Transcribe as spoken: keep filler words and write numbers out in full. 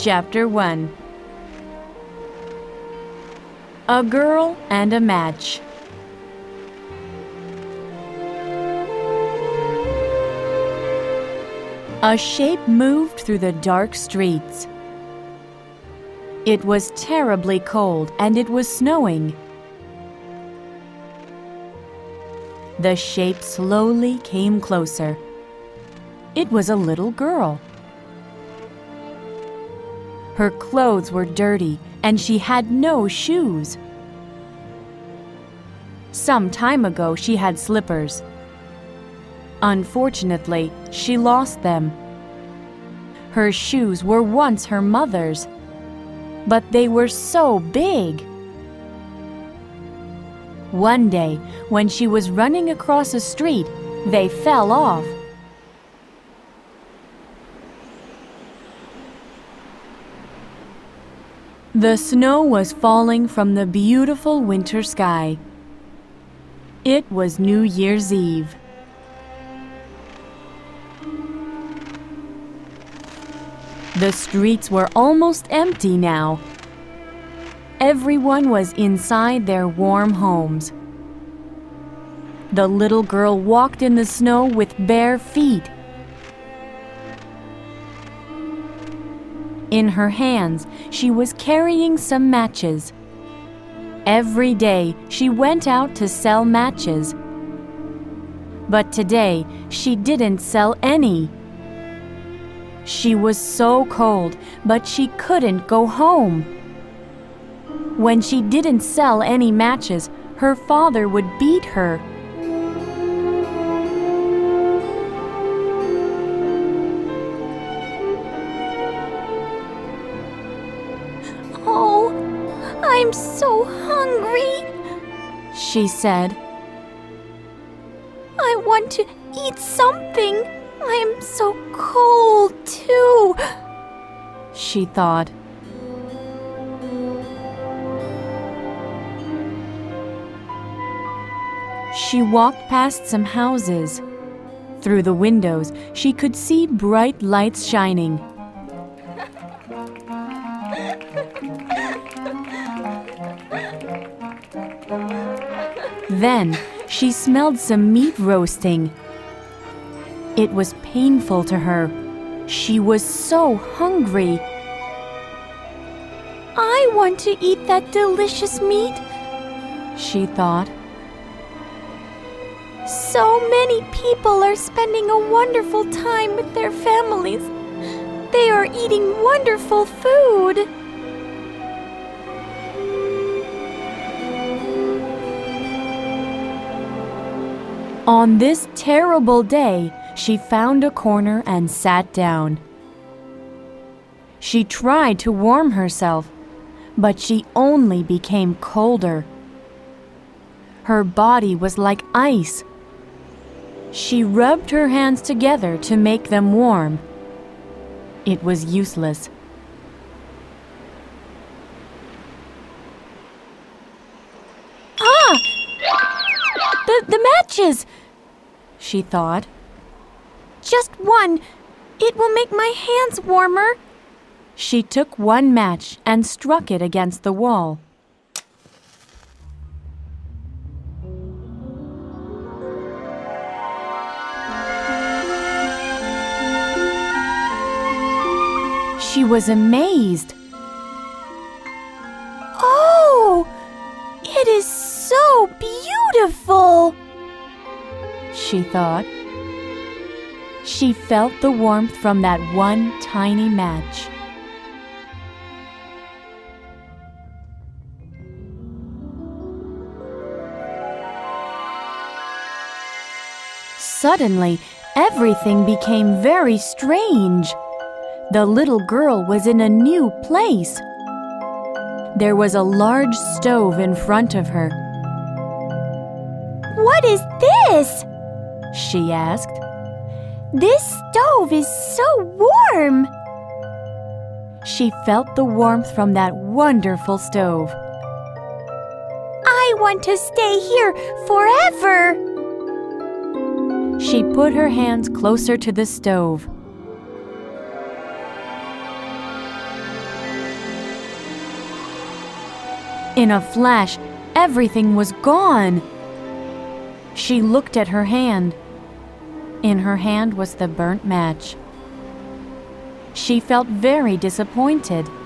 Chapter one. A Girl and a Match. A shape moved through the dark streets. It was terribly cold and it was snowing. The shape slowly came closer. It was a little girl. Her clothes were dirty and she had no shoes. Some time ago she had slippers. Unfortunately, she lost them. Her shoes were once her mother's, but they were so big. One day, when she was running across a street, they fell off. The snow was falling from the beautiful winter sky. It was New Year's Eve. The streets were almost empty now. Everyone was inside their warm homes. The little girl walked in the snow with bare feet. In her hands, she was carrying some matches. Every day, she went out to sell matches. But today, she didn't sell any. She was so cold, but she couldn't go home. When she didn't sell any matches, her father would beat her. "Oh, I'm so hungry," she said. "I want to eat something. I'm so cold, too," she thought. She walked past some houses. Through the windows, she could see bright lights shining. Then, she smelled some meat roasting. It was painful to her. She was so hungry. "I want to eat that delicious meat," she thought. "So many people are spending a wonderful time with their families. They are eating wonderful food." On this terrible day, she found a corner and sat down. She tried to warm herself, but she only became colder. Her body was like ice. She rubbed her hands together to make them warm. It was useless. "Ah! The, the matches!" she thought. "Just one. It will make my hands warmer." She took one match and struck it against the wall. She was amazed. "Oh, it is so beautiful," she thought. She felt the warmth from that one tiny match. Suddenly, everything became very strange. The little girl was in a new place. There was a large stove in front of her. "What is this?" she asked. "This stove is so warm." She felt the warmth from that wonderful stove. "I want to stay here forever." She put her hands closer to the stove. In a flash, everything was gone. She looked at her hand. In her hand was the burnt match. She felt very disappointed.